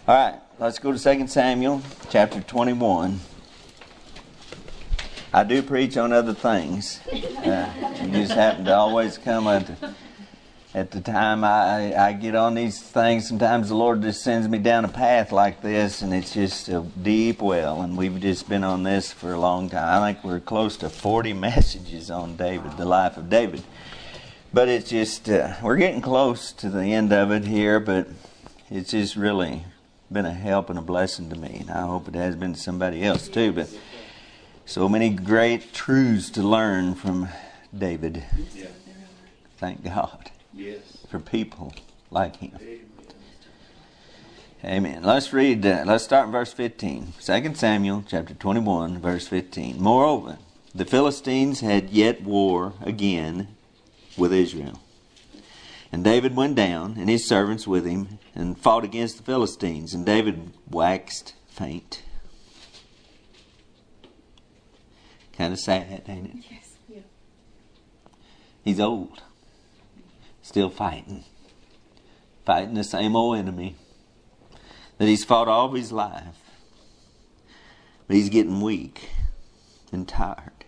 All right, let's go to 2 Samuel chapter 21. I do preach on other things. You just happen to always come at the time I get on these things. Sometimes the Lord just sends me down a path like this, and it's just a deep well. And we've just been on this for a long time. I think we're close to 40 messages on David, the life of David. But it's just, we're getting close to the end of it here, but it's just really been a help and a blessing to me. And I hope it has been to somebody else too. But so many great truths to learn from David. Yeah. Thank God. Yes. For people like him. Amen. Let's read, let's start in verse 15. 2 Samuel chapter 21, verse 15. Moreover, the Philistines had yet war again with Israel. And David went down, and his servants with him, and fought against the Philistines. And David waxed faint. Kind of sad, ain't it? Yes. Yeah. He's old. Still fighting. Fighting the same old enemy that he's fought all of his life. But he's getting weak and tired.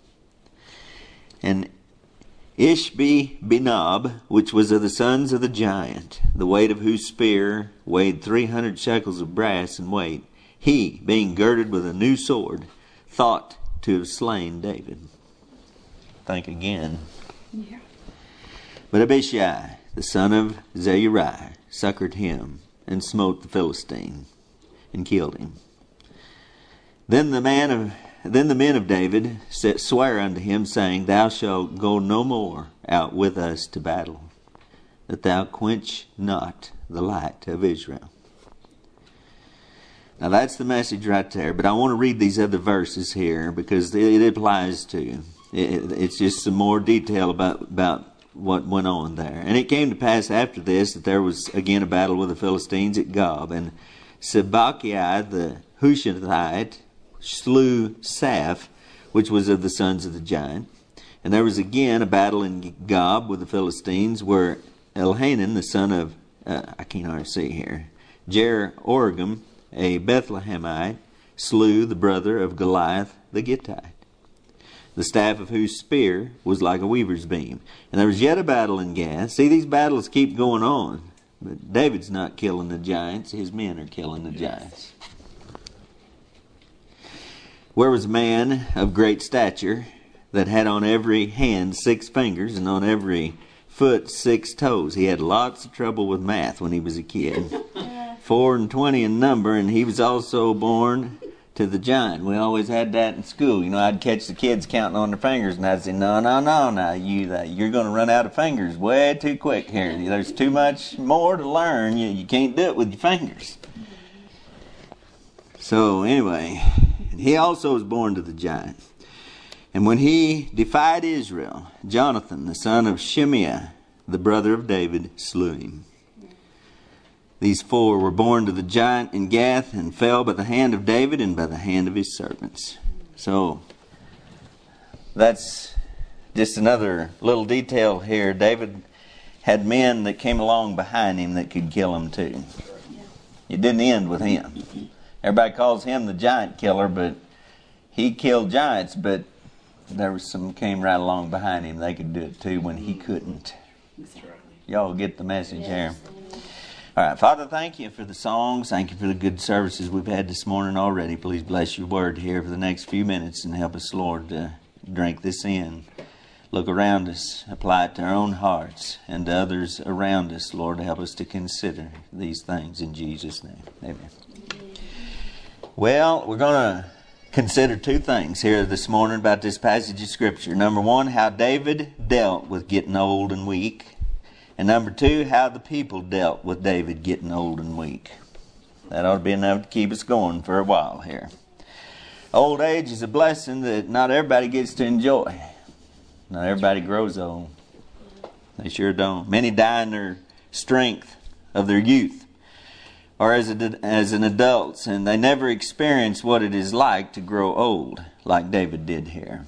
And Ishbi-Benob, which was of the sons of the giant, the weight of whose spear weighed 300 shekels of brass in weight, he, being girded with a new sword, thought to have slain David. Think again. Yeah. But Abishai, the son of Zeruiah, succored him and smote the Philistine and killed him. Then the men of David sware unto him, saying, Thou shalt go no more out with us to battle, that thou quench not the light of Israel. Now that's the message right there, but I want to read these other verses here because it applies to. It's just some more detail about what went on there. And it came to pass after this that there was again a battle with the Philistines at Gob, and Sibbachai the Hushathite slew Saph, which was of the sons of the giant. And there was again a battle in Gob with the Philistines, where Elhanan, the son of, I can't hardly see here, Jer-Oregim, a Bethlehemite, slew the brother of Goliath the Gittite, the staff of whose spear was like a weaver's beam. And there was yet a battle in Gath. See, these battles keep going on. But David's not killing the giants. His men are killing the giants. Where was a man of great stature that had on every hand 6 fingers and on every foot 6 toes. He had lots of trouble with math when he was a kid. 24 in number, and he was also born to the giant. We always had that in school. You know, I'd catch the kids counting on their fingers, and I'd say, no, you're going to run out of fingers way too quick here. There's too much more to learn. You can't do it with your fingers. So anyway, he also was born to the giant. And when he defied Israel, Jonathan, the son of Shimeah, the brother of David, slew him. These 4 were born to the giant in Gath and fell by the hand of David and by the hand of his servants. So, that's just another little detail here. David had men that came along behind him that could kill him too. It didn't end with him. Everybody calls him the giant killer, but he killed giants, but there was some came right along behind him. They could do it too when he couldn't. Y'all get the message here. All right, Father, thank you for the songs. Thank you for the good services we've had this morning already. Please bless your word here for the next few minutes and help us, Lord, to drink this in. Look around us, apply it to our own hearts and to others around us, Lord, to help us to consider these things in Jesus' name. Amen. Well, we're going to consider 2 things here this morning about this passage of Scripture. Number 1, how David dealt with getting old and weak. And number 2, how the people dealt with David getting old and weak. That ought to be enough to keep us going for a while here. Old age is a blessing that not everybody gets to enjoy. Not everybody grows old. They sure don't. Many die in their strength of their youth or as an adult, and they never experience what it is like to grow old, like David did here.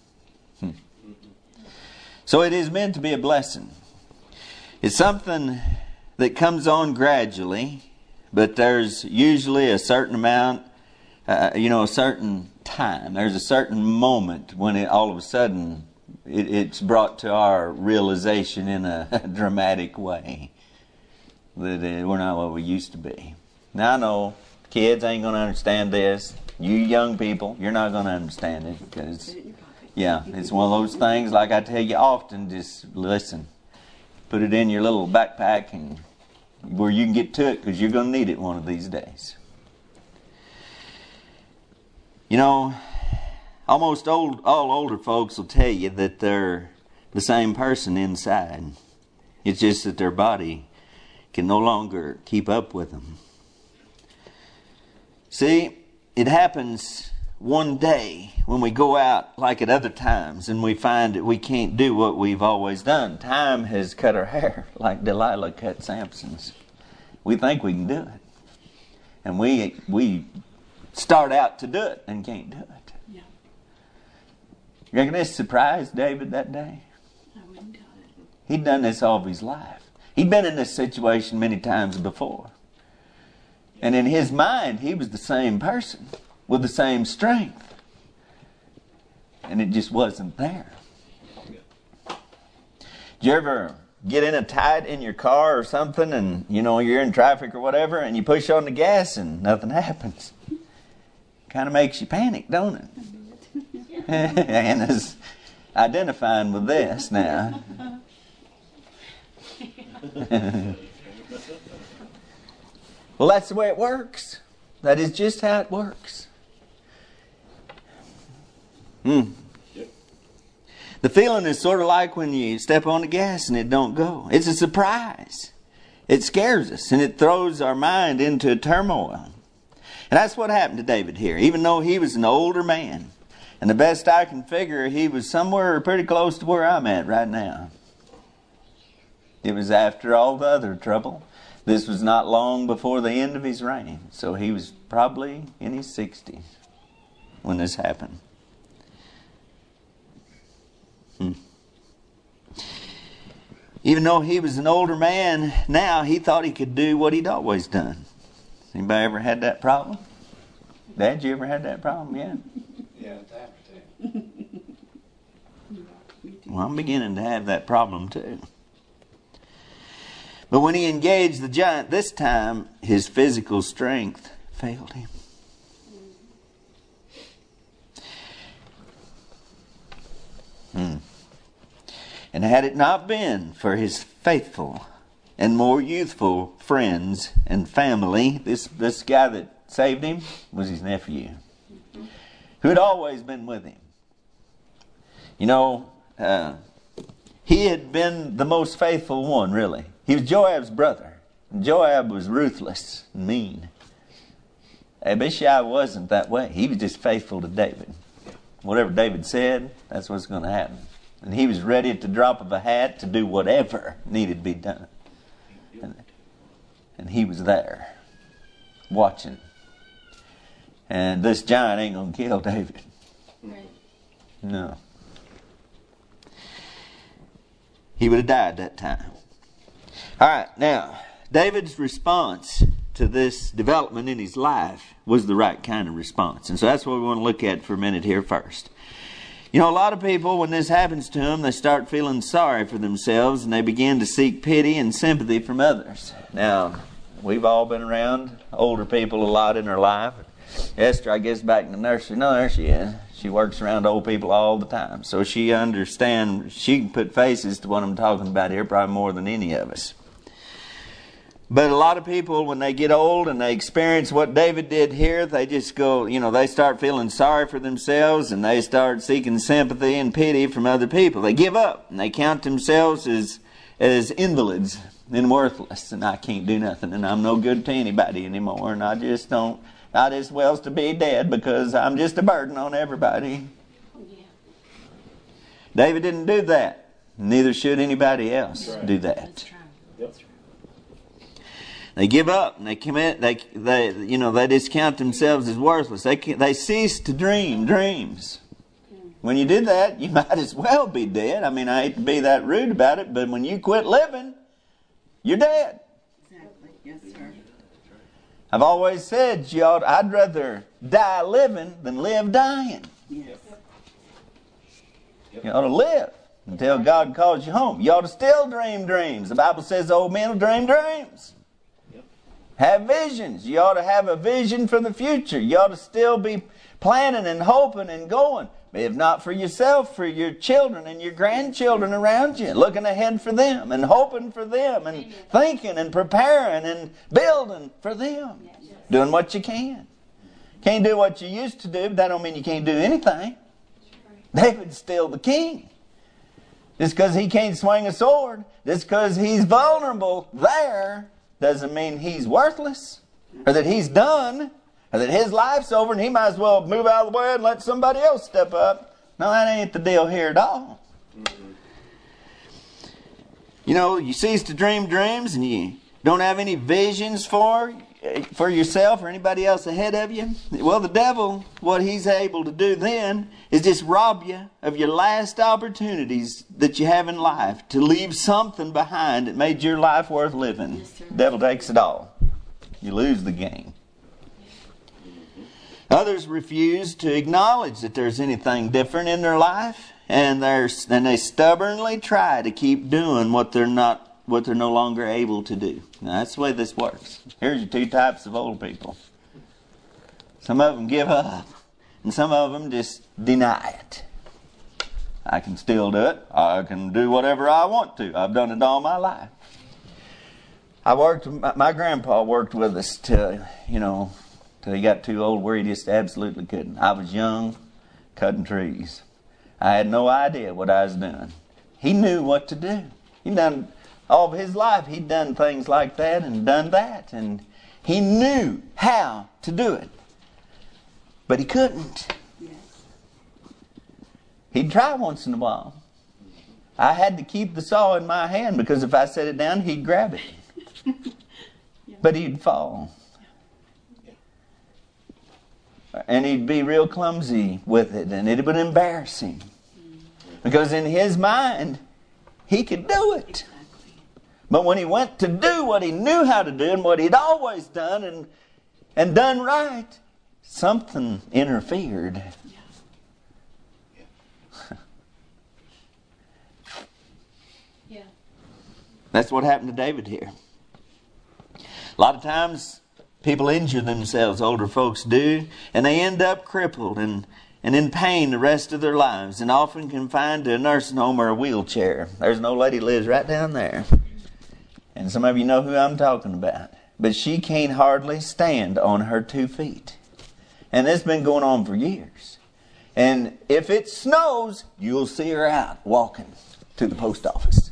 So it is meant to be a blessing. It's something that comes on gradually, But there's usually a certain amount, a certain time. There's a certain moment when it all of a sudden it's brought to our realization in a dramatic way that we're not what we used to be. Now I know kids ain't going to understand this. You young people, you're not going to understand it because, it's one of those things, like I tell you often, just listen. Put it in your little backpack and where you can get to it because you're going to need it one of these days. You know, almost all older folks will tell you that they're the same person inside. It's just that their body can no longer keep up with them. See, it happens one day when we go out like at other times and we find that we can't do what we've always done. Time has cut our hair like Delilah cut Samson's. We think we can do it. And we start out to do it and can't do it. Yeah. You reckon this surprised David that day? I wouldn't doubt it. He'd done this all of his life. He'd been in this situation many times before. And in his mind, he was the same person with the same strength. And it just wasn't there. Did you ever get in a tight in your car or something and, you're in traffic or whatever and you push on the gas and nothing happens? Kind of makes you panic, don't it? Anna's identifying with this now. Well, that's the way it works. That is just how it works. The feeling is sort of like when you step on the gas and it don't go. It's a surprise. It scares us and it throws our mind into a turmoil. And that's what happened to David here. Even though he was an older man, and the best I can figure, he was somewhere pretty close to where I'm at right now. It was after all the other trouble. This was not long before the end of his reign. So he was probably in his 60s when this happened. Even though he was an older man, now he thought he could do what he'd always done. Anybody ever had that problem? Dad, you ever had that problem? Yeah. Yeah, time too. Well, I'm beginning to have that problem too. But when he engaged the giant this time, his physical strength failed him. And had it not been for his faithful and more youthful friends and family, this guy that saved him was his nephew, who had always been with him. He had been the most faithful one, really. He was Joab's brother. And Joab was ruthless and mean. Abishai wasn't that way. He was just faithful to David. Whatever David said, that's what's going to happen. And he was ready at the drop of a hat to do whatever needed to be done. And he was there, watching. And this giant ain't going to kill David. Right. No. He would have died that time. All right, now, David's response to this development in his life was the right kind of response. And so that's what we want to look at for a minute here first. A lot of people, when this happens to them, they start feeling sorry for themselves and they begin to seek pity and sympathy from others. Now, we've all been around older people a lot in our life. Esther, I guess, back in the nursery. No, there she is. She works around old people all the time. So she understands, she can put faces to what I'm talking about here probably more than any of us. But a lot of people, when they get old and they experience what David did here, they just go, they start feeling sorry for themselves and they start seeking sympathy and pity from other people. They give up and they count themselves as invalids and worthless. And I can't do nothing and I'm no good to anybody anymore. And I just well as to be dead because I'm just a burden on everybody. Yeah. David didn't do that. Neither should anybody else do that. That's right. That's right. They give up and they commit. They discount themselves as worthless. They cease to dream dreams. When you did that, you might as well be dead. I mean, I hate to be that rude about it, but when you quit living, you're dead. Exactly. Yes, sir. I've always said I'd rather die living than live dying. Yes. You ought to live until God calls you home. You ought to still dream dreams. The Bible says old men will dream dreams. Have visions. You ought to have a vision for the future. You ought to still be planning and hoping and going. If not for yourself, for your children and your grandchildren around you. Looking ahead for them and hoping for them and thinking and preparing and building for them. Doing what you can. Can't do what you used to do, but that don't mean you can't do anything. David's still the king. Just because he can't swing a sword, just because he's vulnerable there, doesn't mean he's worthless, or that he's done, or that his life's over and he might as well move out of the way and let somebody else step up. No, that ain't the deal here at all. You know, you cease to dream dreams and you don't have any visions for yourself or anybody else ahead of you. Well, the devil, what he's able to do then is just rob you of your last opportunities that you have in life to leave something behind that made your life worth living. Yes, sir. The devil takes it all. You lose the game. Others refuse to acknowledge that there's anything different in their life, and they stubbornly try to keep doing what they're no longer able to do. Now, that's the way this works. Here's your two types of old people. Some of them give up, and some of them just deny it. I can still do it. I can do whatever I want to. I've done it all my life. My grandpa worked with us till he got too old where he just absolutely couldn't. I was young, cutting trees. I had no idea what I was doing. He knew what to do. He'd done all of his life. He'd done things like that and done that. And he knew how to do it. But he couldn't. Yes. He'd try once in a while. I had to keep the saw in my hand because if I set it down, he'd grab it. But he'd fall. And he'd be real clumsy with it, and it would embarrass him. Because in his mind, he could do it. But when he went to do what he knew how to do and what he'd always done and done right, something interfered. Yeah. That's what happened to David here. A lot of times, people injure themselves, older folks do, and they end up crippled and in pain the rest of their lives, and often confined to a nursing home or a wheelchair. There's an old lady lives right down there. And some of you know who I'm talking about. But she can't hardly stand on her 2 feet. And this has been going on for years. And if it snows, you'll see her out walking to the post office.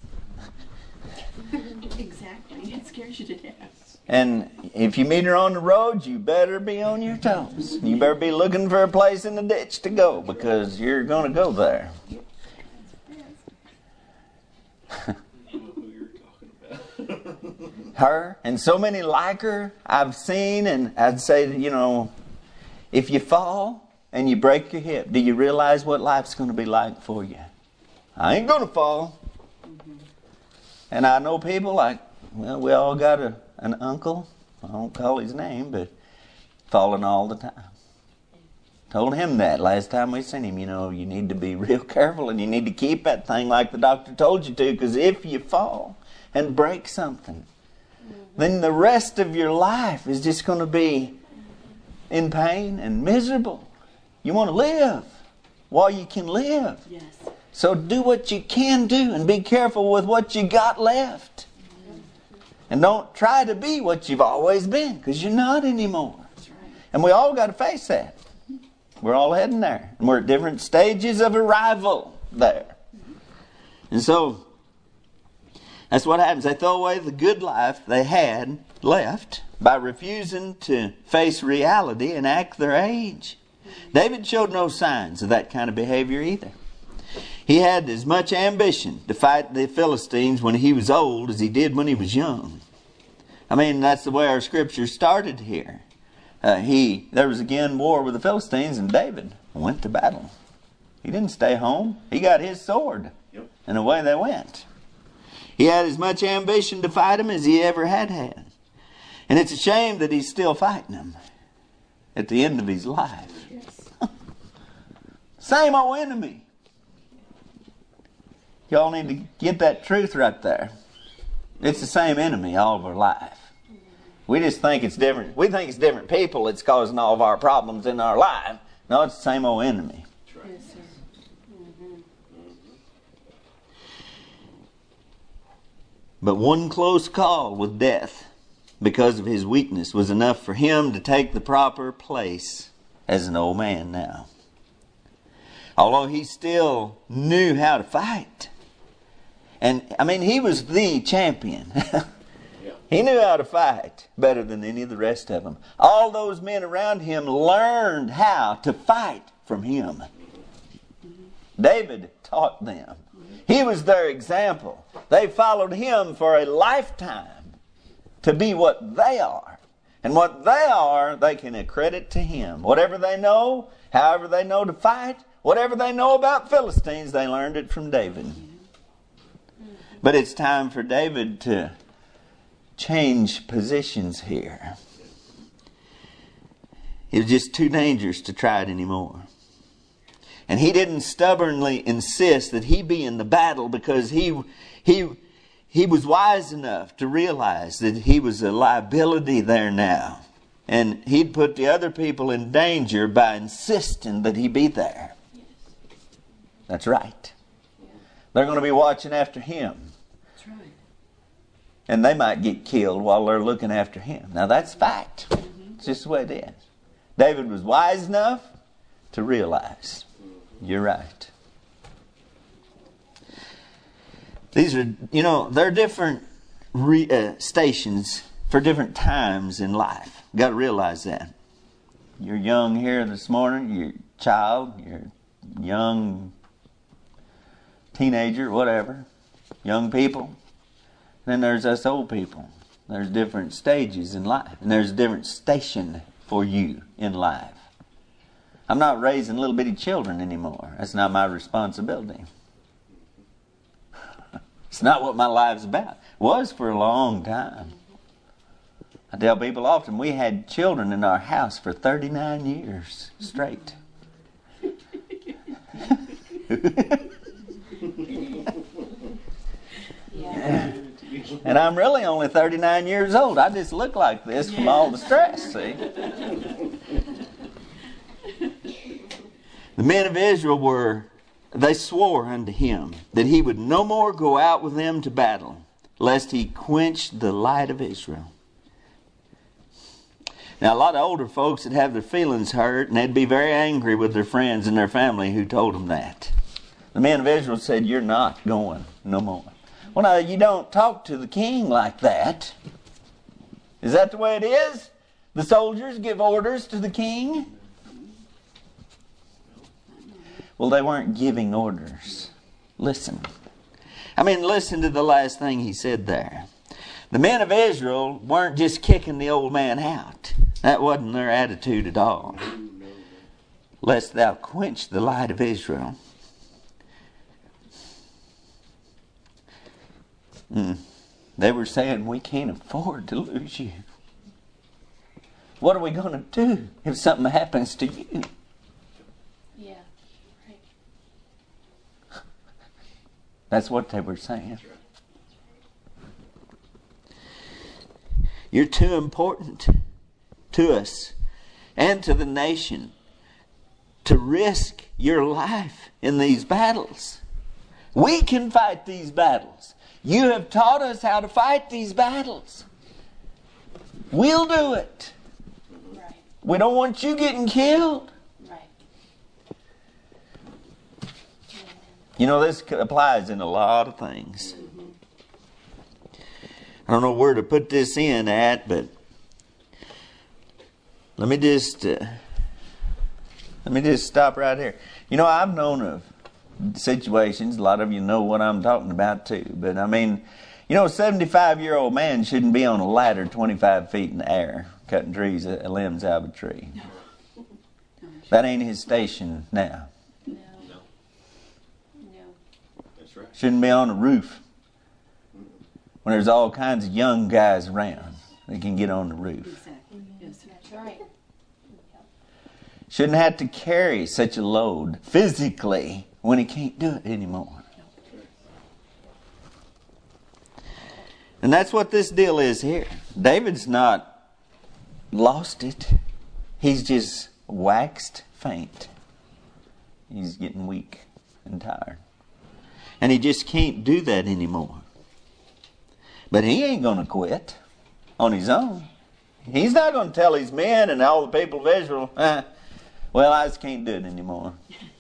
Yes. Exactly. It scares you to death. And if you meet her on the road, you better be on your toes. You better be looking for a place in the ditch to go because you're going to go there. Her and so many like her I've seen, and I'd say, if you fall and you break your hip, do you realize what life's going to be like for you? I ain't going to fall. And I know people we all got an uncle, I won't call his name, but falling all the time. Told him that last time we seen him, you need to be real careful and you need to keep that thing like the doctor told you to, because if you fall and break something, then the rest of your life is just going to be in pain and miserable. You want to live while you can live. Yes. So do what you can do and be careful with what you got left. And don't try to be what you've always been, because you're not anymore. That's right. And we all got to face that. We're all heading there. And we're at different stages of arrival there. And so, that's what happens. They throw away the good life they had left by refusing to face reality and act their age. David showed no signs of that kind of behavior either. He had as much ambition to fight the Philistines when he was old as he did when he was young. I mean, that's the way our scripture started here. There was again war with the Philistines, and David went to battle. He didn't stay home. He got his sword, and away they went. He had as much ambition to fight him as he ever had. And it's a shame that he's still fighting them at the end of his life. Yes. Same old enemy. Y'all need to get that truth right there. It's the same enemy all of our life. We just think it's different. We think it's different people that's causing all of our problems in our life. No, it's the same old enemy. Yes, sir. But one close call with death because of his weakness was enough for him to take the proper place as an old man now. Although he still knew how to fight. And, I mean, he was the champion. He knew how to fight better than any of the rest of them. All those men around him learned how to fight from him. David taught them. He was their example. They followed him for a lifetime to be what they are. And what they are, they can accredit to him. Whatever they know, however they know to fight, whatever they know about Philistines, they learned it from David. But it's time for David to change positions here. It was just too dangerous to try it anymore. And he didn't stubbornly insist that he be in the battle because he was wise enough to realize that he was a liability there now. And he'd put the other people in danger by insisting that he be there. That's right. They're going to be watching after him. That's right. And they might get killed while they're looking after him. Now that's fact. It's just the way it is. David was wise enough to realize, you're right. These are, they're different stations for different times in life. You've got to realize that. You're young here this morning, you're a child, you're young teenager, whatever. Young people. Then there's us old people. There's different stages in life. And there's a different station for you in life. I'm not raising little bitty children anymore. That's not my responsibility. It's not what my life's about. It was for a long time. I tell people often, we had children in our house for 39 years straight. Yeah. And I'm really only 39 years old. I just look like this from all the stress, see? The men of Israel they swore unto him that he would no more go out with them to battle, lest he quench the light of Israel. Now, a lot of older folks would have their feelings hurt, and they'd be very angry with their friends and their family who told them that. The men of Israel said, you're not going no more. Well, now, you don't talk to the king like that. Is that the way it is? The soldiers give orders to the king? Well, they weren't giving orders. Listen. Listen to the last thing he said there. The men of Israel weren't just kicking the old man out. That wasn't their attitude at all. Lest thou quench the light of Israel. They were saying, we can't afford to lose you. What are we going to do if something happens to you? Yeah. Right. That's what they were saying. You're too important to us and to the nation to risk your life in these battles. We can fight these battles. You have taught us how to fight these battles. We'll do it. Right. We don't want you getting killed. Right. This applies in a lot of things. I don't know where to put this in at, but let me just stop right here. I've known of situations, a lot of you know what I'm talking about too, but a 75-year-old man shouldn't be on a ladder 25 feet in the air cutting limbs out of a tree. No. That ain't his station now. No. That's right. Shouldn't be on a roof when there's all kinds of young guys around. that can get on the roof. Exactly. Yes, sir. That's right. Yep. Shouldn't have to carry such a load physically when he can't do it anymore. And that's what this deal is here. David's not lost it. He's just waxed faint. He's getting weak and tired. And he just can't do that anymore. But he ain't going to quit on his own. He's not going to tell his men and all the people of Israel, well, I just can't do it anymore.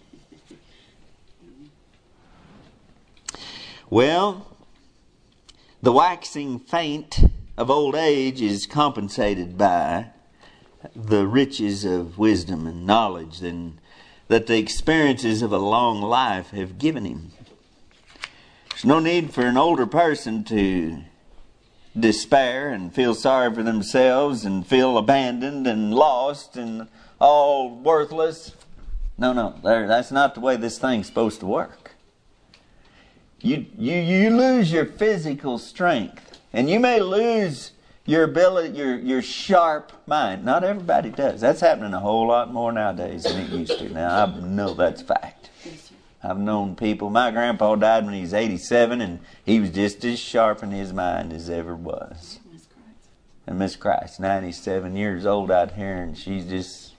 Well, the waxing faint of old age is compensated by the riches of wisdom and knowledge and that the experiences of a long life have given him. There's no need for an older person to despair and feel sorry for themselves and feel abandoned and lost and all worthless. No, that's not the way this thing's supposed to work. You lose your physical strength, and you may lose your ability, your sharp mind. Not everybody does. That's happening a whole lot more nowadays than it used to. Now, I know that's fact. I've known people. My grandpa died when he was 87, and he was just as sharp in his mind as ever was. And Miss Christ, 97 years old out here, and she's just,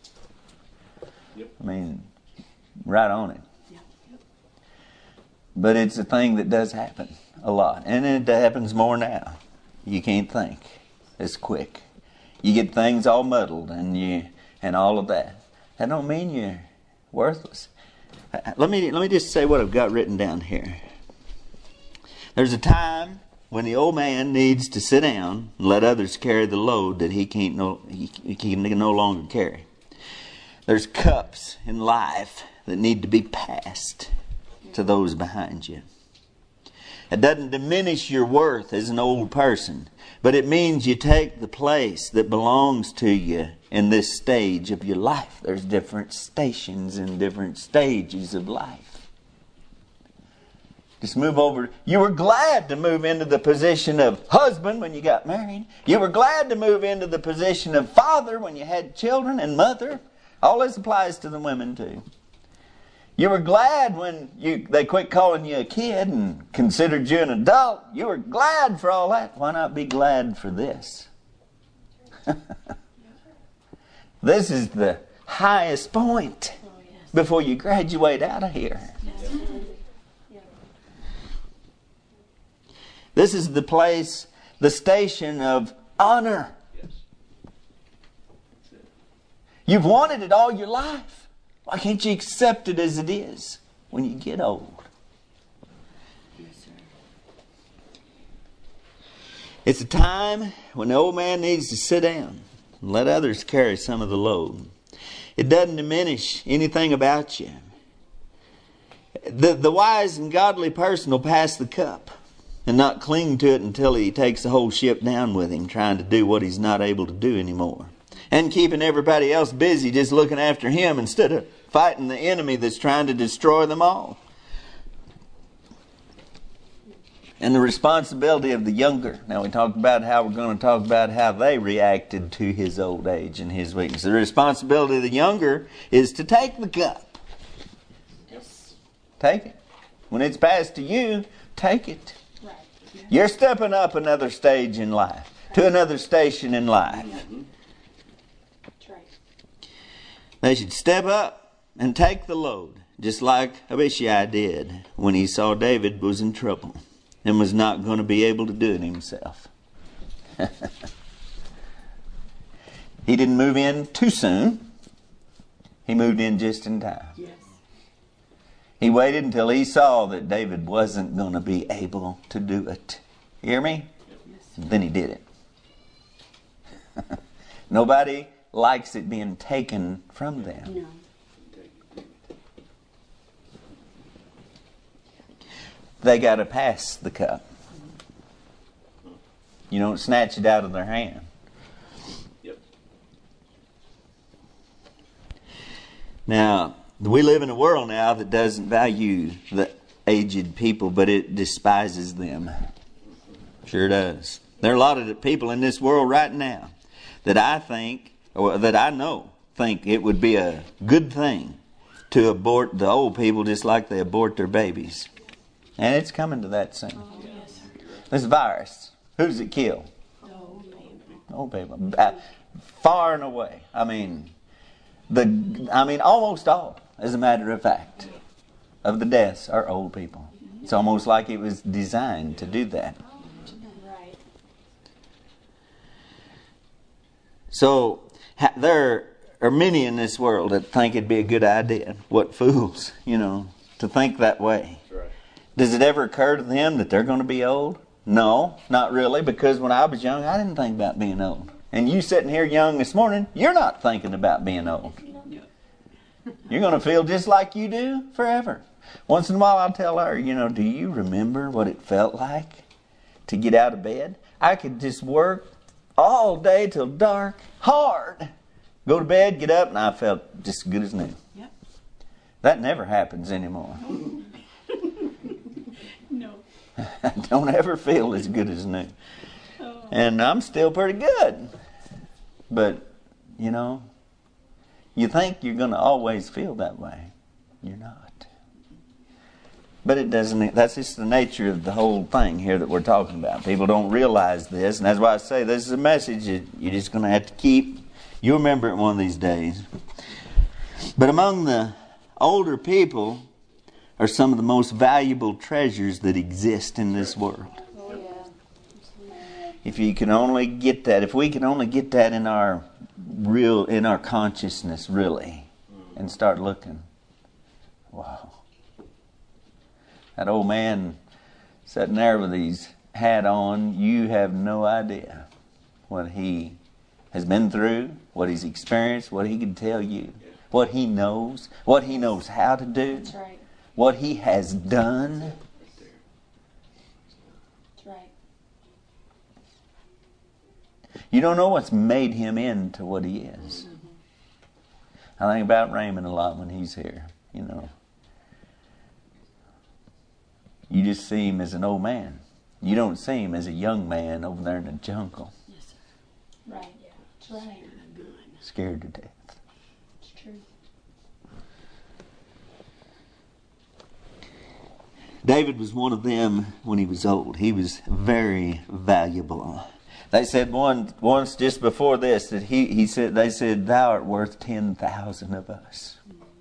right on it. But it's a thing that does happen a lot. And it happens more now. You can't think as quick. You get things all muddled and all of that. That don't mean you're worthless. Let me just say what I've got written down here. There's a time when the old man needs to sit down and let others carry the load that he can no longer carry. There's cups in life that need to be passed to those behind you. It doesn't diminish your worth as an old person, but it means you take the place that belongs to you in this stage of your life. There's different stations and different stages of life. Just move over. You were glad to move into the position of husband when you got married. You were glad to move into the position of father when you had children and mother. All this applies to the women too. You were glad when they quit calling you a kid and considered you an adult. You were glad for all that. Why not be glad for this? This is the highest point before you graduate out of here. This is the place, the station of honor. You've wanted it all your life. Why can't you accept it as it is when you get old? Yes, sir. It's a time when the old man needs to sit down and let others carry some of the load. It doesn't diminish anything about you. The wise and godly person will pass the cup and not cling to it until he takes the whole ship down with him, trying to do what he's not able to do anymore. And keeping everybody else busy just looking after him instead of fighting the enemy that's trying to destroy them all. And the responsibility of the younger. Now we talked about how we're going to talk about how they reacted to his old age and his weakness. The responsibility of the younger is to take the cup. Yes. Take it. When it's passed to you, take it. Right. You're stepping up another stage in life, to another station in life. That's right. They should step up and take the load, just like Abishai did when he saw David was in trouble and was not going to be able to do it himself. He didn't move in too soon. He moved in just in time. Yes. He waited until he saw that David wasn't going to be able to do it. You hear me? Yes. Then he did it. Nobody likes it being taken from them. No. They got to pass the cup. You don't snatch it out of their hand. Yep. Now, we live in a world now that doesn't value the aged people, but it despises them. Sure does. There are a lot of the people in this world right now that I think, or that I know, think it would be a good thing to abort the old people just like they abort their babies. And it's coming to that soon. Oh, yes, sir. This virus, who does it kill? The old people. Old people. Far and away. I mean, almost all, as a matter of fact, of the deaths are old people. It's almost like it was designed to do that. Right. So there are many in this world that think it'd be a good idea. What fools, to think that way. That's right. Does it ever occur to them that they're going to be old? No, not really, because when I was young, I didn't think about being old. And you sitting here young this morning, you're not thinking about being old. You're going to feel just like you do forever. Once in a while I'll tell her, do you remember what it felt like to get out of bed? I could just work all day till dark, hard. Go to bed, get up, and I felt just as good as new. Yep. That never happens anymore. No. I don't ever feel as good as new. Oh. And I'm still pretty good. But, you think you're going to always feel that way. You're not. But it doesn't. That's just the nature of the whole thing here that we're talking about. People don't realize this. And that's why I say this is a message that you're just going to have to keep. You'll remember it one of these days. But among the older people are some of the most valuable treasures that exist in this world. Oh, yeah. If you can only get that, if we can only get that in our consciousness, really, and start looking, wow. That old man sitting there with his hat on, you have no idea what he has been through, what he's experienced, what he can tell you, what he knows how to do, That's right. what he has done. That's right. You don't know what's made him into what he is. I think about Raymond a lot when he's here, You just see him as an old man. You don't see him as a young man over there in the jungle, Yes, sir. Right. Yeah. That's right. And a gun. scared to death. It's true. David was one of them when he was old. He was very valuable. They said once just before this that they said, "Thou art worth 10,000 of us."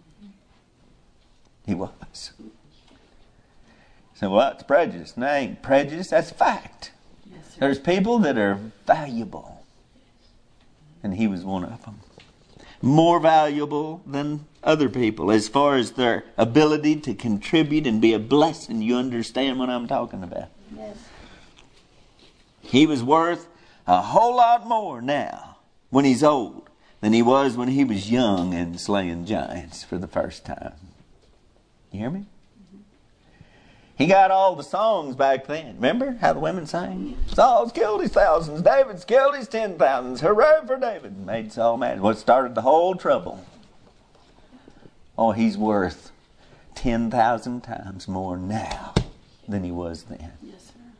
He was. So what's prejudice? No, ain't prejudice. That's fact. Yes, sir. There's people that are valuable, and he was one of them. More valuable than other people as far as their ability to contribute and be a blessing. You understand what I'm talking about? Yes. He was worth a whole lot more now when he's old than he was when he was young and slaying giants for the first time. You hear me? He got all the songs back then. Remember how the women sang? Saul's killed his thousands. David's killed his 10,000s. Hooray for David. Made Saul mad. What started the whole trouble. Oh, he's worth 10,000 times more now than he was then. Yes, sir.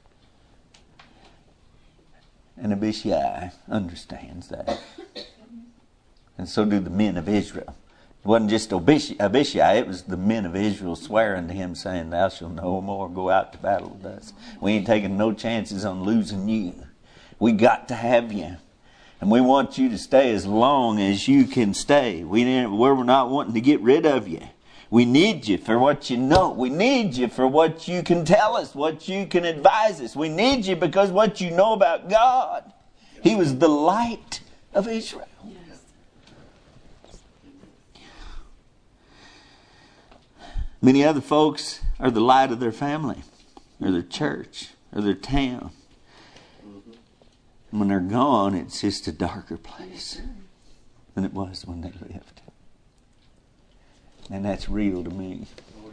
And Abishai understands that. And so do the men of Israel. It wasn't just Abishai, it was the men of Israel swearing to him, saying, "Thou shalt no more go out to battle with us. We ain't taking no chances on losing you. We got to have you. And we want you to stay as long as you can stay. We're not wanting to get rid of you. We need you for what you know. We need you for what you can tell us, what you can advise us. We need you because what you know about God." He was the light of Israel. Yes. Many other folks are the light of their family, or their church, or their town. And when they're gone, it's just a darker place than it was when they lived. And that's real to me.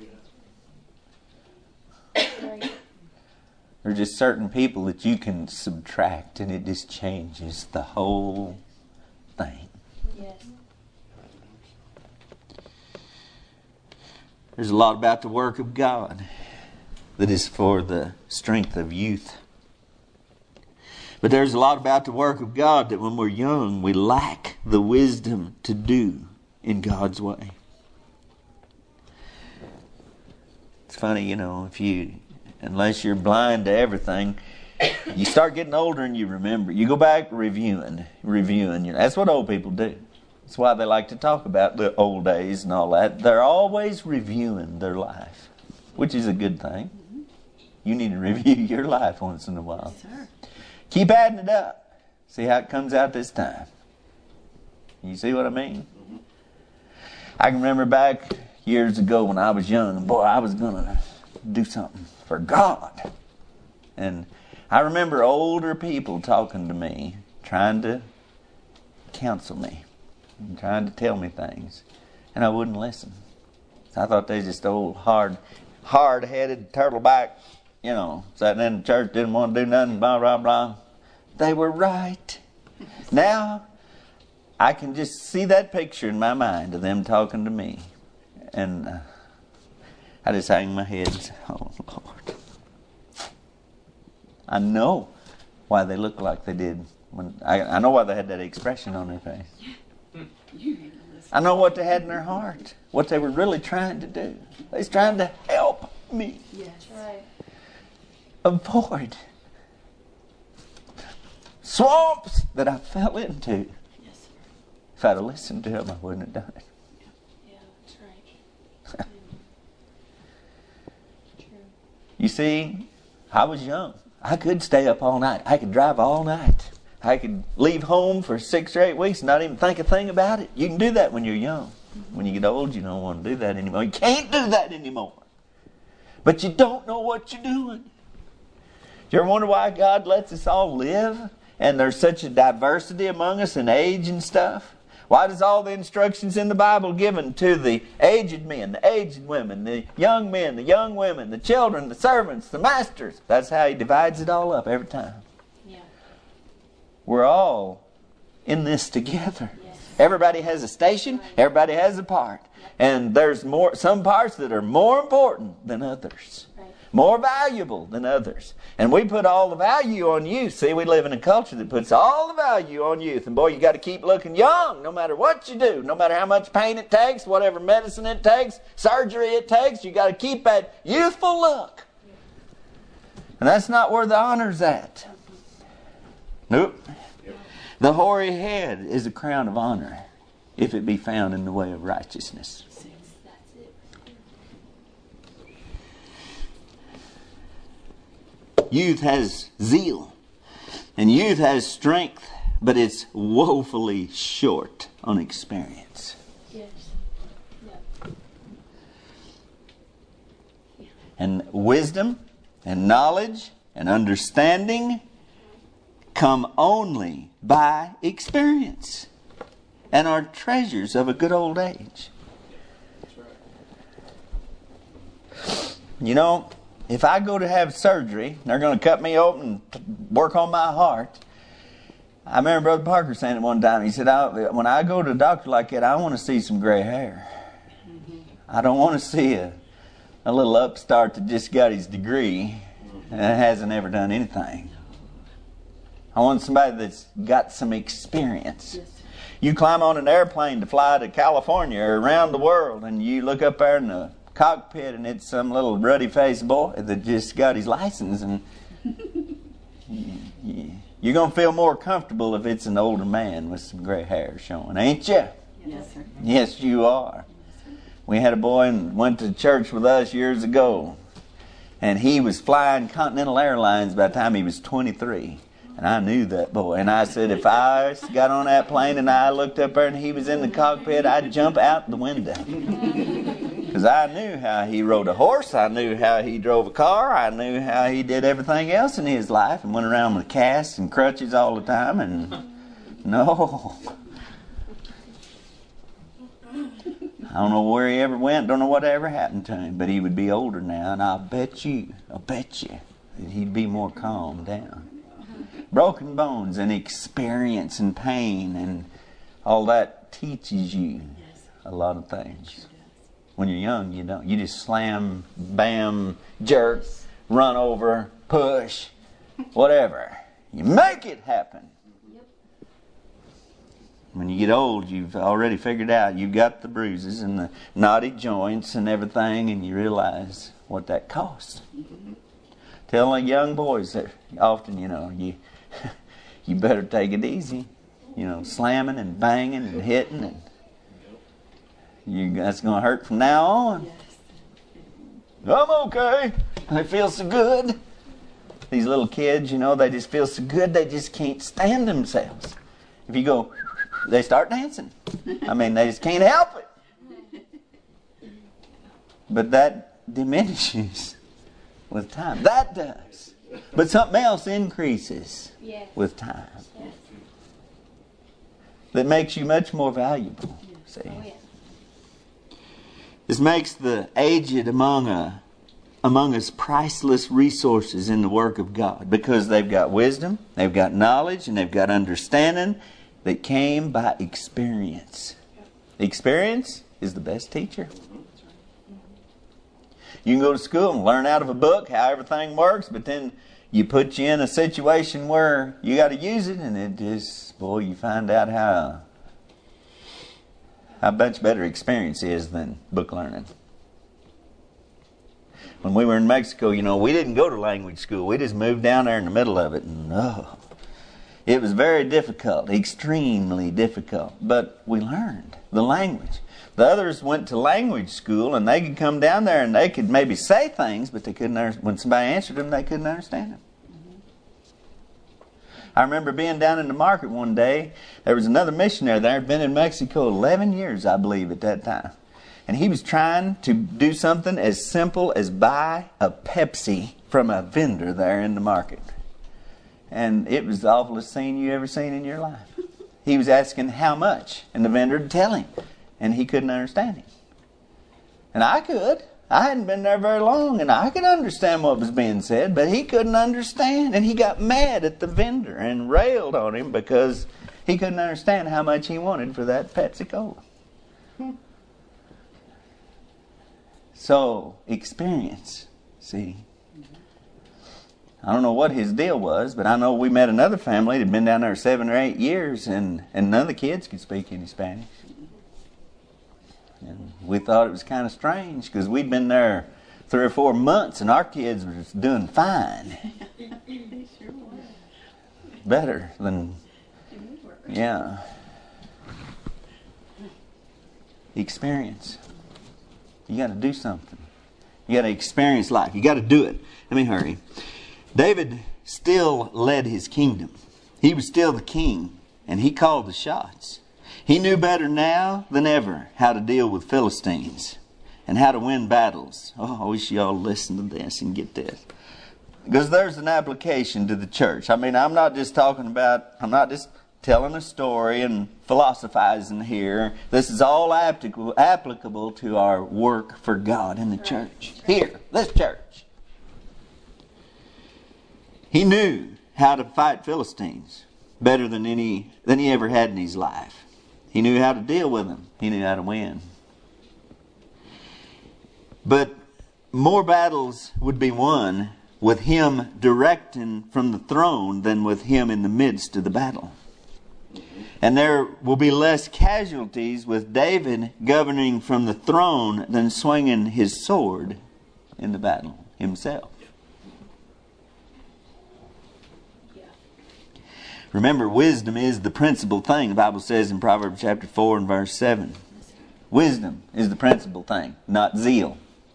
Right. There are just certain people that you can subtract and it just changes the whole thing. Yes. There's a lot about the work of God that is for the strength of youth. But there's a lot about the work of God that when we're young, we lack the wisdom to do in God's way. It's funny, unless you're blind to everything, you start getting older and you remember. You go back reviewing. That's what old people do. That's why they like to talk about the old days and all that. They're always reviewing their life, which is a good thing. You need to review your life once in a while. Yes, sir. Keep adding it up. See how it comes out this time. You see what I mean? I can remember back years ago when I was young, boy, I was going to do something for God. And I remember older people talking to me, trying to counsel me, and trying to tell me things. And I wouldn't listen. I thought they just old, hard-headed, turtleback, sitting in the church, didn't want to do nothing, blah, blah, blah. They were right. Now, I can just see that picture in my mind of them talking to me. And I just hang my head and say, oh, Lord. I know why they look like they did. I know why they had that expression on their face. I know what they had in their heart. What they were really trying to do. They was trying to help me. Yes. Right. Avoid swamps that I fell into. Yes, sir. If I'd have listened to him, I wouldn't have done it. Yeah, that's right. True. You see, I was young. I could stay up all night. I could drive all night. I could leave home for 6 or 8 weeks and not even think a thing about it. You can do that when you're young. When you get old, you don't want to do that anymore. You can't do that anymore. But you don't know what you're doing. Do you ever wonder why God lets us all live? And there's such a diversity among us in age and stuff? Why does all the instructions in the Bible given to the aged men, the aged women, the young men, the young women, the children, the servants, the masters? That's how He divides it all up every time. Yeah. We're all in this together. Yes. Everybody has a station. Everybody has a part. And there's some parts that are more important than others. Right. More valuable than others. And we put all the value on youth. See, we live in a culture that puts all the value on youth. And boy, you got to keep looking young no matter what you do. No matter how much pain it takes, whatever medicine it takes, surgery it takes, you got to keep that youthful look. And that's not where the honor's at. Nope. The hoary head is a crown of honor if it be found in the way of righteousness. That's it. Youth has zeal and youth has strength, but it's woefully short on experience. Yes. Yeah. And wisdom and knowledge and understanding come only by experience and are treasures of a good old age. You know, if I go to have surgery, they're going to cut me open and work on my heart. I remember Brother Parker saying it one time. He said, when I go to a doctor like that, I want to see some gray hair. I don't want to see a little upstart that just got his degree and hasn't ever done anything. I want somebody that's got some experience. Yes. You climb on an airplane to fly to California or around the world, and you look up there in the cockpit, and it's some little ruddy-faced boy that just got his license, and you're going to feel more comfortable if it's an older man with some gray hair showing, ain't you? Yes, sir. Yes, you are. We had a boy and went to church with us years ago, and he was flying Continental Airlines by the time he was 23. And I knew that boy. And I said, if I got on that plane and I looked up there and he was in the cockpit, I'd jump out the window. Because I knew how he rode a horse. I knew how he drove a car. I knew how he did everything else in his life and went around with casts and crutches all the time. And no. I don't know where he ever went. Don't know what ever happened to him. But he would be older now. And I'll bet you that he'd be more calmed down. Broken bones and experience and pain and all that teaches you a lot of things. When you're young, you don't. You just slam, bam, jerk, run over, push, whatever. You make it happen. Yep. When you get old, you've already figured out you've got the bruises and the knotty joints and everything, and you realize what that costs. Telling young boys that often, you you better take it easy. Slamming and banging and hitting, and that's going to hurt from now on. I'm okay. I feel so good. These little kids, they just feel so good they just can't stand themselves. If you go, they start dancing. They just can't help it. But that diminishes with time. That does. But something else increases with time. Yes. That makes you much more valuable. See? Oh, yeah. This makes the aged among us priceless resources in the work of God, because they've got wisdom, they've got knowledge, and they've got understanding that came by experience. Experience is the best teacher. You can go to school and learn out of a book how everything works, but then you put you in a situation where you got to use it, and it just, you find out how much better experience is than book learning. When we were in Mexico, we didn't go to language school. We just moved down there in the middle of it, and it was very difficult, extremely difficult. But we learned the language. The others went to language school, and they could come down there and they could maybe say things, but they couldn't. When somebody answered them, they couldn't understand them. I remember being down in the market one day. There was another missionary there, had been in Mexico 11 years, I believe, at that time. And he was trying to do something as simple as buy a Pepsi from a vendor there in the market. And it was the awfulest scene you ever seen in your life. He was asking how much, and the vendor would tell him, and he couldn't understand him. And I could. I hadn't been there very long, and I could understand what was being said, but he couldn't understand. And he got mad at the vendor and railed on him because he couldn't understand how much he wanted for that Pepsi-Cola. So, experience, see. I don't know what his deal was, but I know we met another family that had been down there 7 or 8 years, and none of the kids could speak any Spanish. And we thought it was kind of strange because we'd been there 3 or 4 months and our kids were just doing fine. They sure were. Better than, yeah. Experience. You got to do something. You got to experience life. You got to do it. Let me hurry. David still led his kingdom. He was still the king, and he called the shots. He knew better now than ever how to deal with Philistines and how to win battles. Oh, I wish you all listen to this and get this. Because there's an application to the church. I'm not just telling a story and philosophizing here. This is all applicable to our work for God in the church. Here, this church. He knew how to fight Philistines better than he ever had in his life. He knew how to deal with them. He knew how to win. But more battles would be won with him directing from the throne than with him in the midst of the battle. And there will be less casualties with David governing from the throne than swinging his sword in the battle himself. Remember, wisdom is the principal thing. The Bible says in Proverbs chapter 4 and verse 7. Wisdom is the principal thing, not zeal.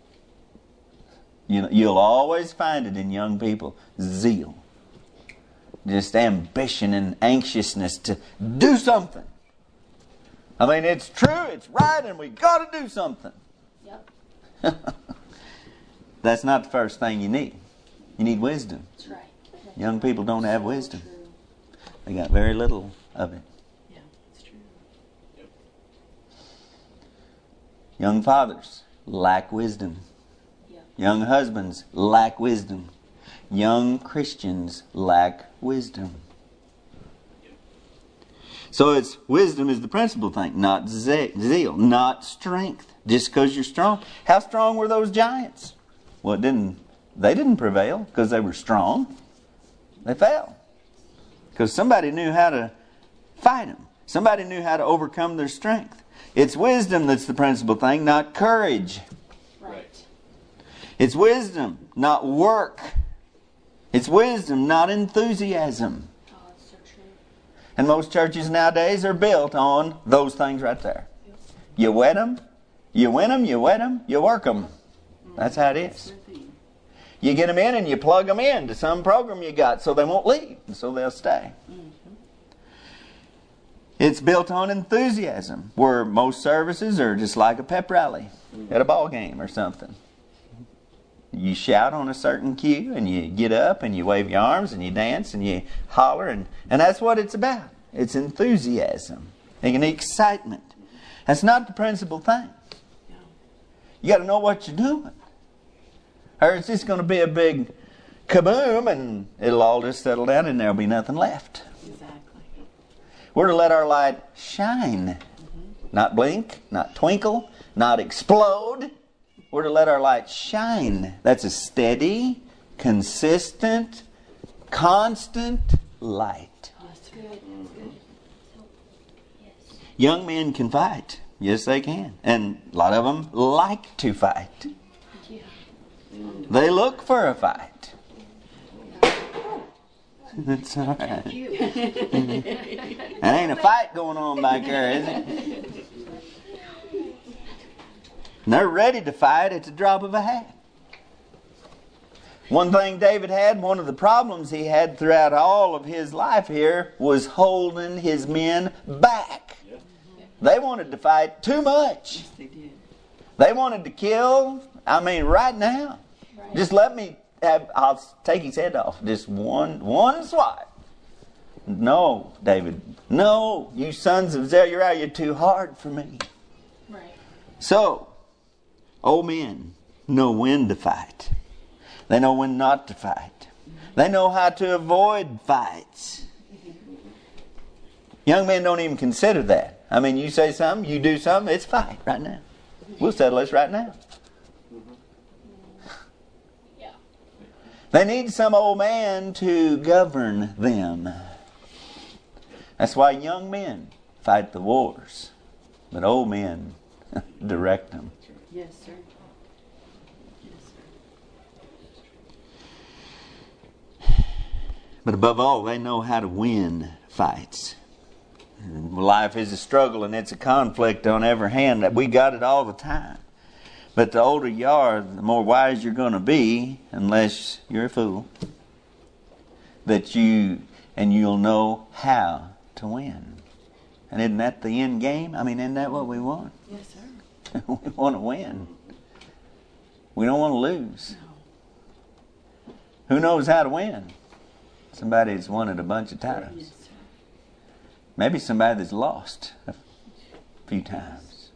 You'll always find it in young people. Zeal. Just ambition and anxiousness to do something. It's true, it's right, and we got to do something. Yep. That's not the first thing you need. You need wisdom. That's right. Young people don't have wisdom. They got very little of it. Yeah, it's true. Yep. Young fathers lack wisdom. Yep. Young husbands lack wisdom. Young Christians lack wisdom. So wisdom is the principal thing, not zeal, not strength. Just because you're strong. How strong were those giants? Well, they didn't prevail because they were strong. They fell. Because somebody knew how to fight them. Somebody knew how to overcome their strength. It's wisdom that's the principal thing, not courage. Right. It's wisdom, not work. It's wisdom, not enthusiasm. Oh, that's so true. And most churches nowadays are built on those things right there. You wet them, you win them, you wet them, you work them. That's how it is. You get them in and you plug them in to some program you got so they won't leave, and so they'll stay. It's built on enthusiasm, where most services are just like a pep rally at a ball game or something. You shout on a certain cue and you get up and you wave your arms and you dance and you holler, and that's what it's about. It's enthusiasm and excitement. That's not the principal thing. You got to know what you're doing. Or it's just going to be a big kaboom and it'll all just settle down and there'll be nothing left. Exactly. We're to let our light shine. Not blink, not twinkle, not explode. We're to let our light shine. That's a steady, consistent, constant light. That's good. That's good. Yes. Young men can fight. Yes, they can. And a lot of them like to fight. Yeah. They look for a fight. That's all right. That ain't a fight going on back there, is it? And they're ready to fight at the drop of a hat. One thing David had, one of the problems he had throughout all of his life here, was holding his men back. They wanted to fight too much. Yes, they did. They wanted to kill, right now. Right. Just let me I'll take his head off. Just one swipe. No, David. No, you sons of Zeruiah, you're too hard for me. Right. So, old men know when to fight. They know when not to fight. They know how to avoid fights. Young men don't even consider that. You say something, you do something, it's fight right now. We'll settle this right now. Yeah. They need some old man to govern them. That's why young men fight the wars, but old men direct them. Yes, sir. Yes, sir. But above all, they know how to win fights. Life is a struggle and it's a conflict on every hand. We got it all the time. But the older you are, the more wise you're going to be, unless you're a fool. You'll know how to win. And isn't that the end game? Isn't that what we want? Yes, sir. We want to win. We don't want to lose. No. Who knows how to win? Somebody that's won it a bunch of times. Yes, sir. Maybe somebody that's lost a few times.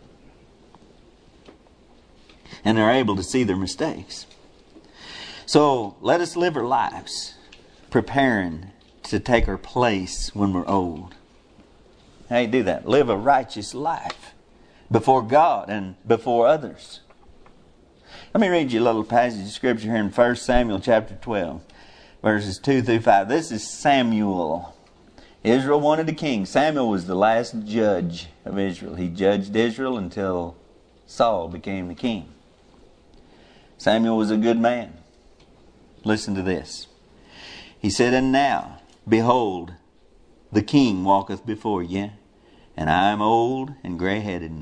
And they're able to see their mistakes. So let us live our lives preparing to take our place when we're old. How do you do that? Live a righteous life before God and before others. Let me read you a little passage of Scripture here in 1 Samuel chapter 12, verses 2 through 5. This is Samuel. Israel wanted a king. Samuel was the last judge of Israel. He judged Israel until Saul became the king. Samuel was a good man. Listen to this. He said, "And now, behold, the king walketh before you, and I am old and gray-headed.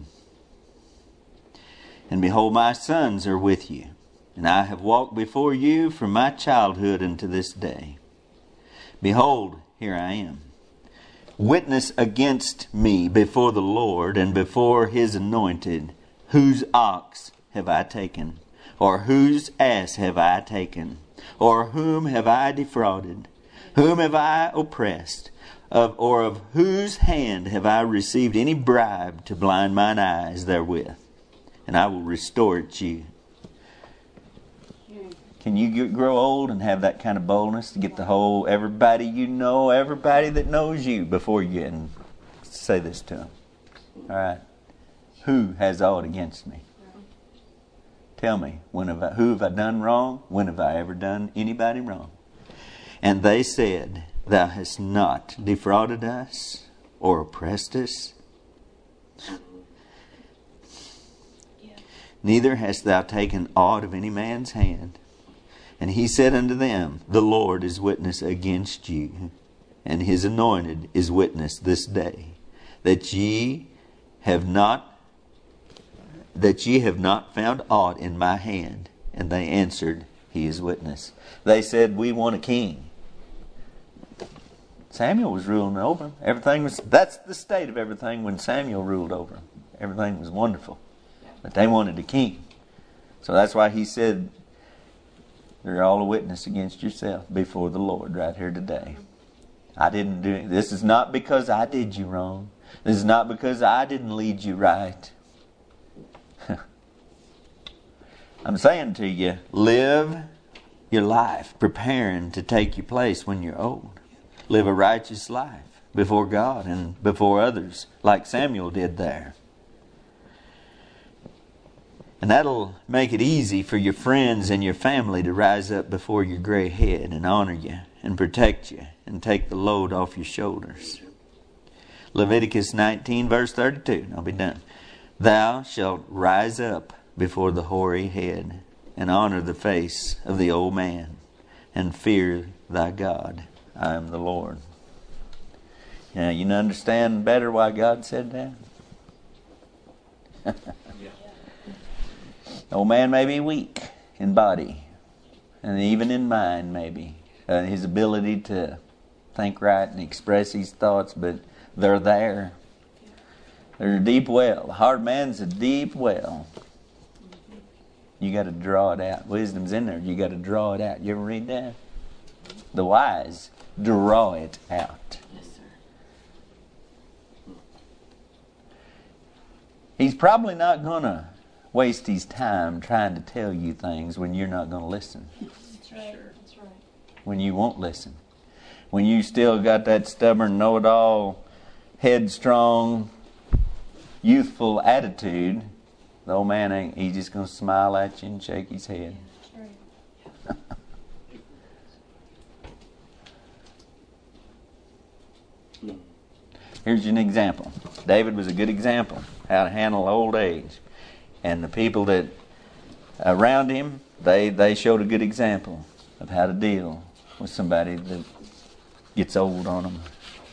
And behold, my sons are with you, and I have walked before you from my childhood unto this day. Behold, here I am. Witness against me before the Lord and before His anointed, whose ox have I taken? Or whose ass have I taken? Or whom have I defrauded? Whom have I oppressed? Or of whose hand have I received any bribe to blind mine eyes therewith? And I will restore it to you." Can you grow old and have that kind of boldness to get the whole, everybody you know, everybody that knows you, before you get and say this to them? All right. Who has aught against me? Tell me, who have I done wrong? When have I ever done anybody wrong? And they said, Thou hast not defrauded us or oppressed us. Yeah. Neither hast thou taken aught of any man's hand. And he said unto them, The Lord is witness against you, and his anointed is witness this day, that ye have not found aught in my hand. And they answered, He is witness. They said, We want a king. Samuel was ruling over them. That's the state of everything when Samuel ruled over them. Everything was wonderful. But they wanted a king. So that's why he said, You're all a witness against yourself before the Lord right here today. I didn't do it. This is not because I did you wrong. This is not because I didn't lead you right. I'm saying to you, live your life preparing to take your place when you're old. Live a righteous life before God and before others, like Samuel did there. And that'll make it easy for your friends and your family to rise up before your gray head and honor you and protect you and take the load off your shoulders. Leviticus 19 verse 32. I'll be done. Thou shalt rise up before the hoary head and honor the face of the old man and fear thy God. I am the Lord. Now you understand better why God said that? Old man may be weak in body and even in mind maybe. His ability to think right and express his thoughts, but they're there. There's a deep well. A hard man's a deep well. You got to draw it out. Wisdom's in there. You got to draw it out. You ever read that? The wise draw it out. Yes, sir. He's probably not going to waste his time trying to tell you things when you're not going to listen. That's right. That's right. When you won't listen. When you still got that stubborn, know-it-all, headstrong, youthful attitude, the old man ain't, he's just going to smile at you and shake his head. That's right. Here's an example. David was a good example how to handle old age. And the people that around him, they showed a good example of how to deal with somebody that gets old on them.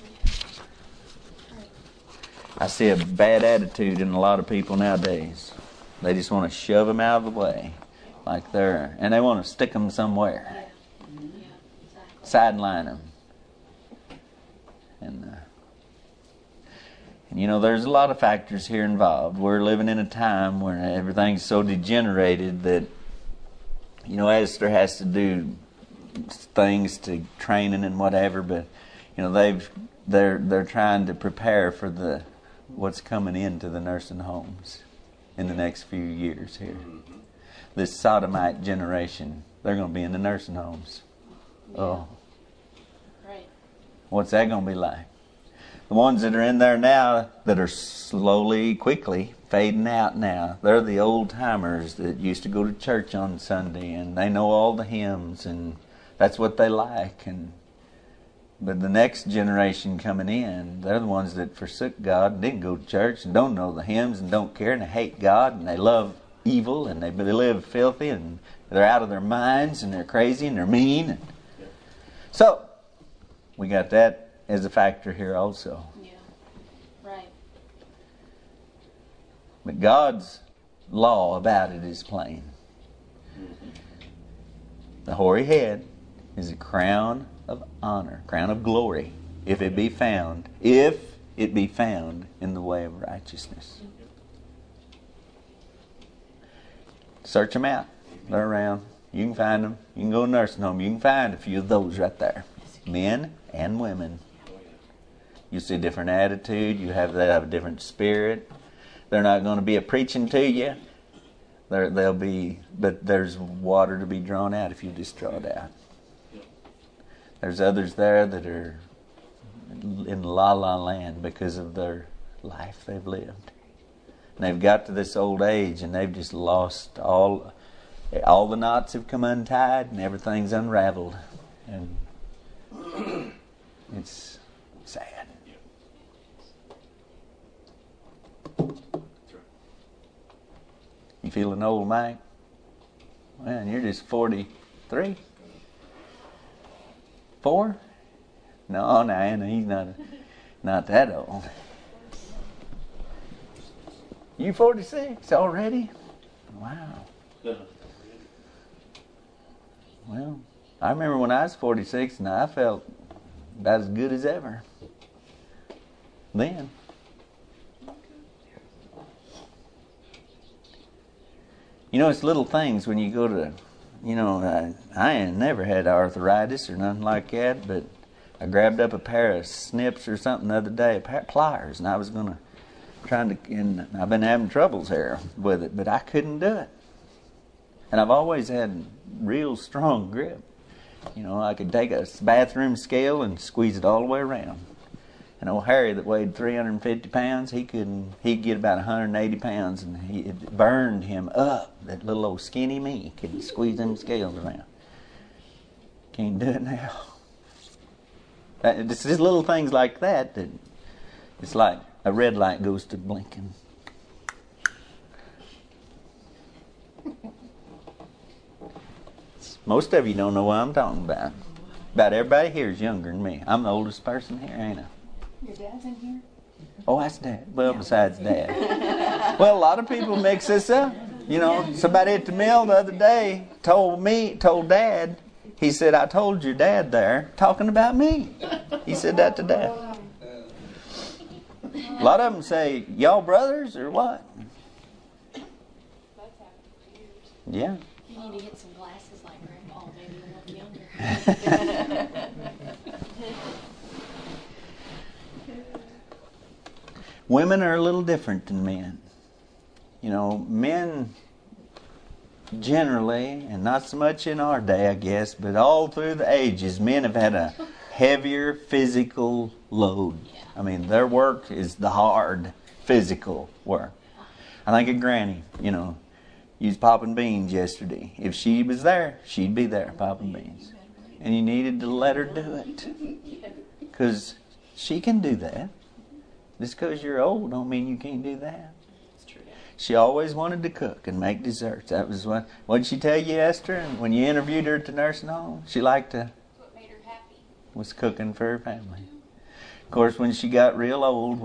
I see a bad attitude in a lot of people nowadays. They just want to shove them out of the way, like and they want to stick them somewhere, Yeah, exactly. sideline them. And you know, there's a lot of factors here involved. We're living in a time where everything's so degenerated that, you know, Esther has to do things to training and whatever, but you know they're trying to prepare for what's coming into the nursing homes in the next few years here. This sodomite generation, they're going to be in the nursing homes. Yeah. Oh, Right. what's that going to be like? The ones that are in there now that are slowly, quickly fading out now, they're the old timers that used to go to church on Sunday and they know all the hymns and that's what they like. But the next generation coming in, they're the ones that forsook God and didn't go to church and don't know the hymns and don't care and they hate God and they love evil and they live filthy and they're out of their minds and they're crazy and they're mean. So, we got that as a factor here also. Yeah. Right. But God's law about it is plain. The hoary head is a crown of honor, crown of glory, if it be found in the way of righteousness. Search them out. They're around. You can find them. You can go to a nursing home. You can find a few of those right there. Men and women. You see a different attitude. They have a different spirit. They're not going to be a preaching to you. But there's water to be drawn out if you just draw it out. There's others there that are in la land because of their life they've lived. And they've got to this old age and they've just lost all the knots have come untied and everything's unraveled. And It's sad. You feeling old, Mike? Man, you're just 43? 4? No, Anna, he's not that old. You 46 already? Wow. Well, I remember when I was 46 and I felt about as good as ever. Then. You know, it's little things when you go to, I ain't never had arthritis or nothing like that, but I grabbed up a pair of snips or something the other day, a pair of pliers, and I was and I've been having troubles here with it, but I couldn't do it. And I've always had real strong grip. I could take a bathroom scale and squeeze it all the way around. And old Harry that weighed 350 pounds, he'd get about 180 pounds, and it burned him up. That little old skinny me could squeeze them scales around. Can't do it now. It's just little things like that it's like a red light goes to blinking. Most of you don't know what I'm talking about. About everybody here is younger than me. I'm the oldest person here, ain't I? Your dad's in here? Oh, that's Dad. Well, besides Dad. Well, a lot of people mix this up. Somebody at the mill the other day told Dad, he said, I told your dad there, talking about me. He said that to Dad. A lot of them say, y'all brothers or what? That's happened for years. Yeah. You need to get some glasses like Grandpa, maybe you'll look younger. Women are a little different than men. Men generally, and not so much in our day, I guess, but all through the ages, men have had a heavier physical load. I mean, their work is the hard physical work. I think of Granny, you was popping beans yesterday. If she was there, she'd be there popping beans. And you needed to let her do it. Because she can do that. Just because you're old don't mean you can't do that. She always wanted to cook and make desserts. That was what did she tell you, Esther? And when you interviewed her at the nursing home, she liked to What made her happy? was cooking for her family. Of course, when she got real old,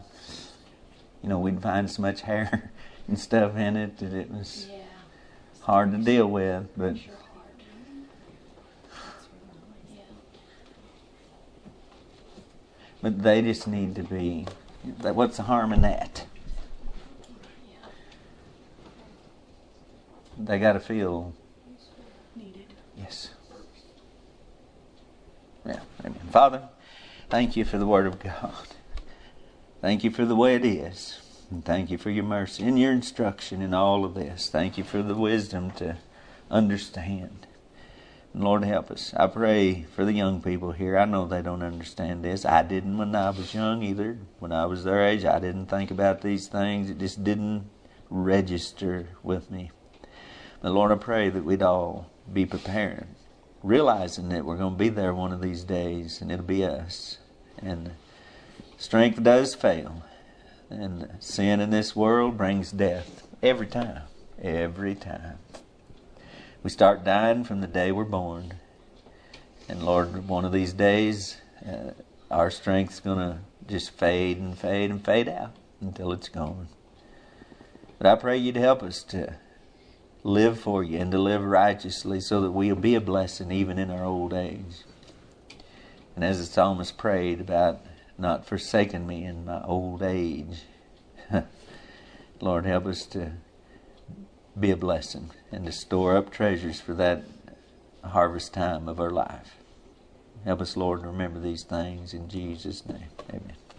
we'd find so much hair and stuff in it that it was hard to deal with. But Sure hard. Yeah. but they just need to be. What's the harm in that? Yeah. They got to feel. Needed. Yes. Yeah. Amen. Father, thank you for the Word of God. Thank you for the way it is. And thank you for your mercy and your instruction in all of this. Thank you for the wisdom to understand. And Lord, help us. I pray for the young people here. I know they don't understand this. I didn't when I was young either. When I was their age, I didn't think about these things. It just didn't register with me. But Lord, I pray that we'd all be prepared, realizing that we're going to be there one of these days, and it'll be us. And strength does fail. And sin in this world brings death every time. Every time. We start dying from the day we're born. And Lord, one of these days, our strength's going to just fade and fade and fade out until it's gone. But I pray you'd help us to live for you and to live righteously so that we'll be a blessing even in our old age. And as the psalmist prayed about not forsaking me in my old age, Lord, help us to be a blessing and to store up treasures for that harvest time of our life. Help us, Lord, to remember these things in Jesus' name. Amen.